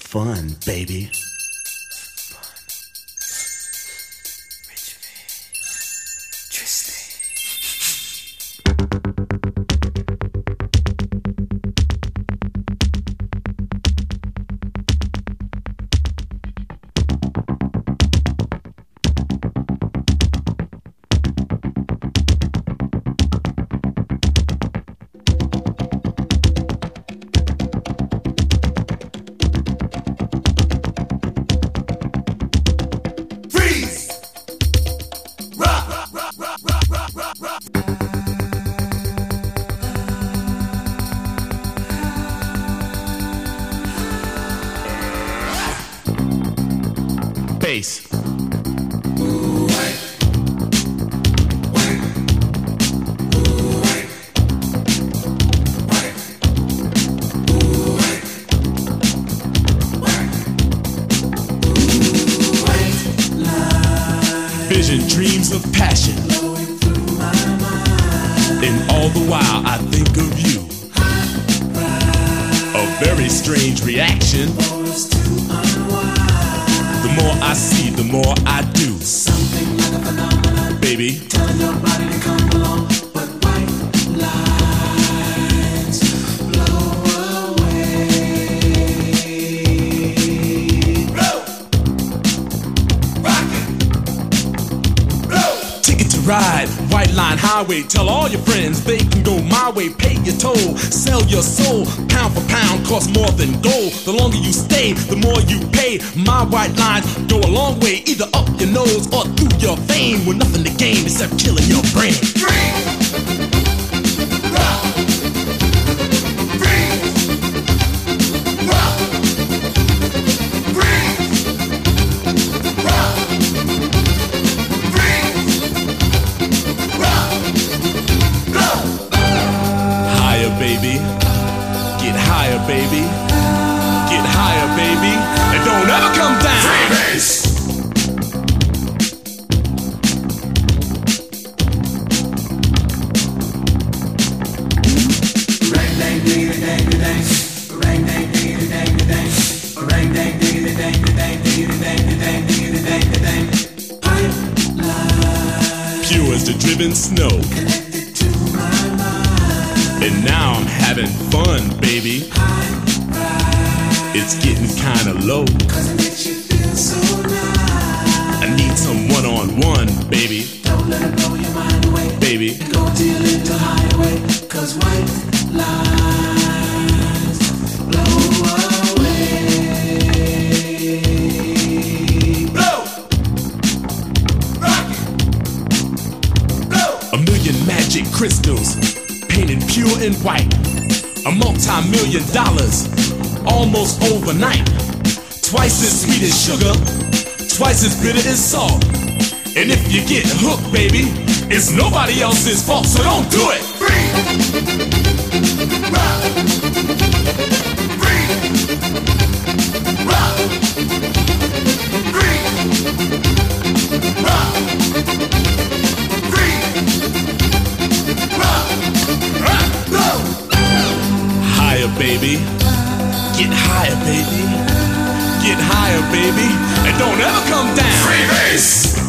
fun, baby. Bass. Vision, dreams of passion, and all the while I think of you. A very strange reaction. The more I see, the more I do. Something like a phenomenon, baby. Telling your body to come along, but white lines blow away. Blow, rock it, blow. Ticket to ride, White Line Highway. Tell all your friends they can go my way. Pay your toll, sell your soul. Pound for pound, costs more than gold. The longer you stay, the more you pay. My white lines go a long way, either up your nose or through your vein, with nothing to gain except killing your brain. Higher, baby. Get higher, baby. Get higher, baby. And don't ever come down. Freebase. Rang dang diggity dang dang, rang dang diggity dang dang, rang dang diggity dang dang diggity dang dang diggity dang dang. Pipeline, Pure as the driven snow. connected to my mind. And now I'm having fun, baby. It's getting kinda low. 'Cause it makes you feel so nice. I need some one-on-one, baby. Don't let it blow your mind away. Baby. Go to your little highway, 'cause white lines blow away. Blow! Rock it! Blow! A million magic crystals, painted pure and white. A multi-million dollars, almost overnight. Twice as sweet as sugar, twice as bitter as salt. And if you get hooked, baby, it's nobody else's fault, so don't do it. Free! Rock! Free! Rock! Free! Rock! Free! Rock! Rock! Go! Higher, baby. Get higher, baby. Get higher, baby. And don't ever come down. Freebase!